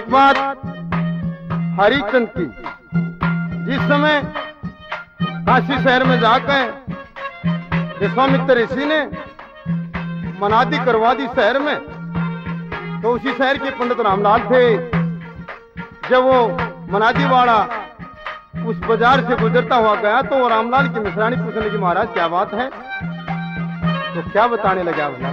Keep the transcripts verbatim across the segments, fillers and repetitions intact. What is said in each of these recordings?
एक बात हरिचंद की, जिस समय काशी शहर में जाकर विश्वामित्र ऋषि ने मनादी करवा दी शहर में, तो उसी शहर के पंडित रामलाल थे। जब वो मनादी वाला उस बाजार से गुजरता हुआ गया तो वो रामलाल की मिश्रानी पूछने लगी, महाराज क्या बात है? तो क्या बताने लगा भला?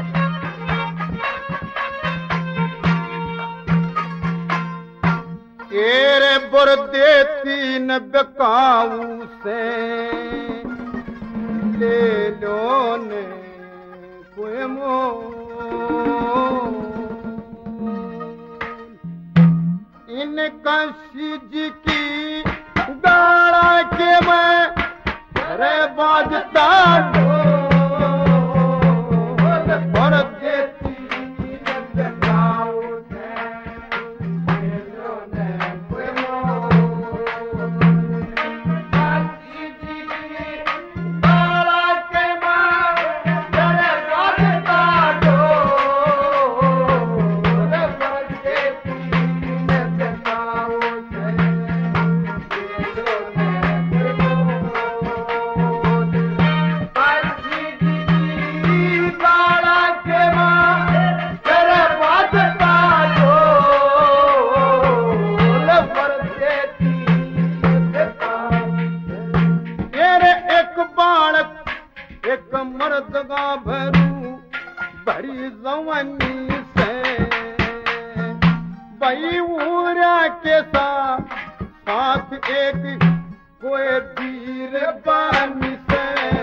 तेरे बुर देती न बकाऊ से ले लो ने कोई मोल, इनका सीजी की गाड़ा के मैं रे बाजता भर देती भरी जवानी से बई उरा के साथ साथ एक कोई वीर बानी से,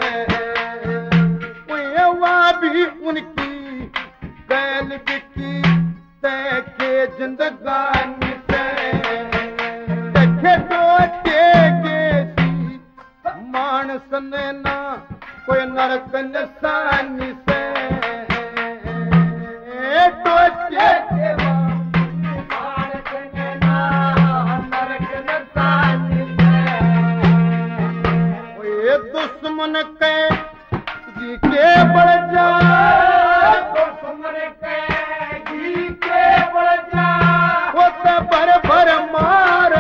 कोई भी उनकी बैल बिकी तैके जिंदगानी से, देखे टोटे गेसी मानस ने ना कोई नरक निशानी से, टोटे के मानस ने ना नरक निशानी से, ये दुश्मन के जी के बढ़ जा, दुश्मन के जी के बढ़ जा, वो तो भर भर मार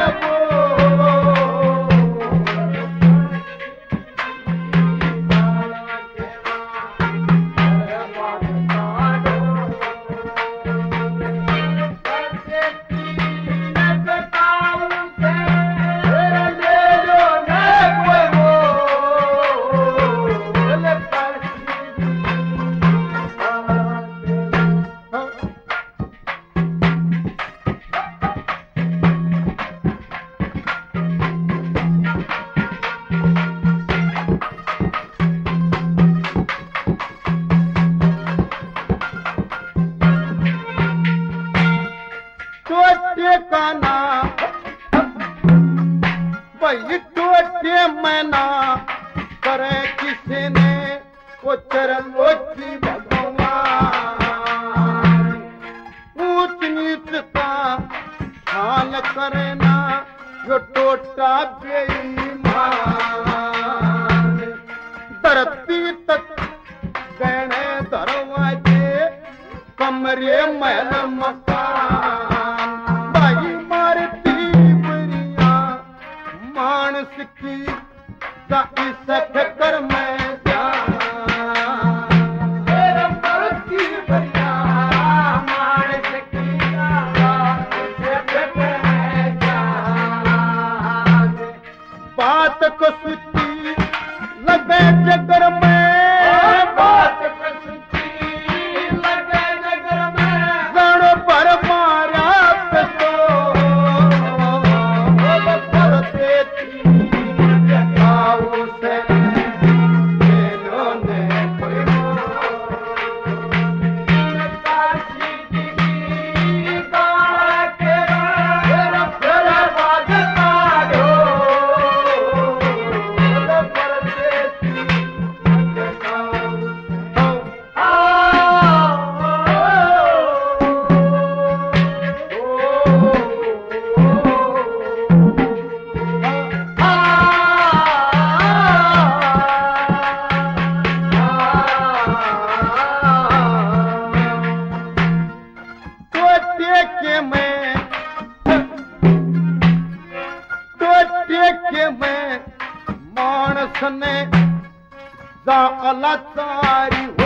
सने जा अलाचारी हो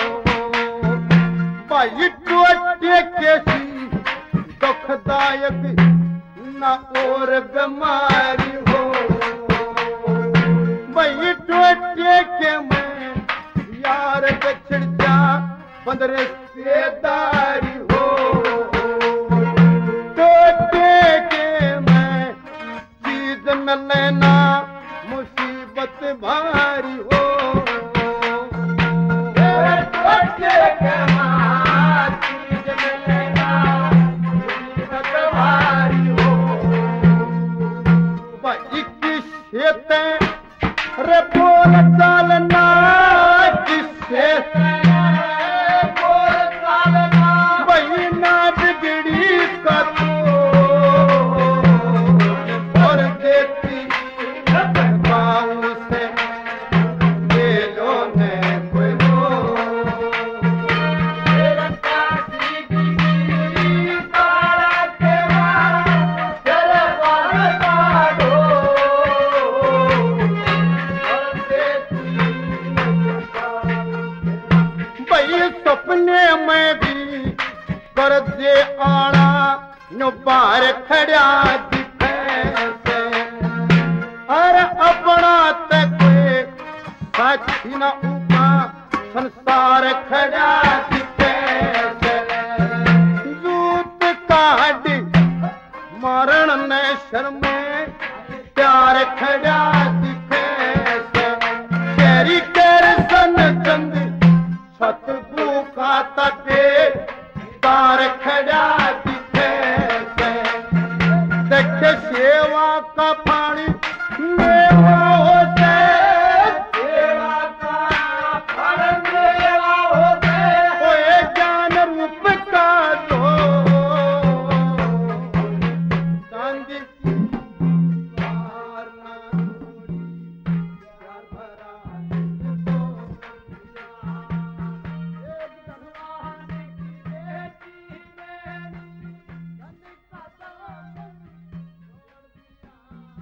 भाई टोटे केसी दुखदायक न और बीमारी हो भाई टोटे के मैं यार बिछड़ जा बंदरे सेदारी हो टोटे के मैं चीज मिले ना मुसीबत भारी हो टोटे के मैं चीज मिले ना मुसीबत भारी हो भाई किसे ते रे बोल चालना किसे बोल चालना वही ना बिगड़ी का तो और देती बाऊ से ले लो ने कोई हो तेरा काशी की तारा के मारा तेरे बाल काटो भाई सपने में भी कर दे आना नो बाहर खड़ा दिखे से अरे अपना तक साक्षी न ऊपा संसार खड़ा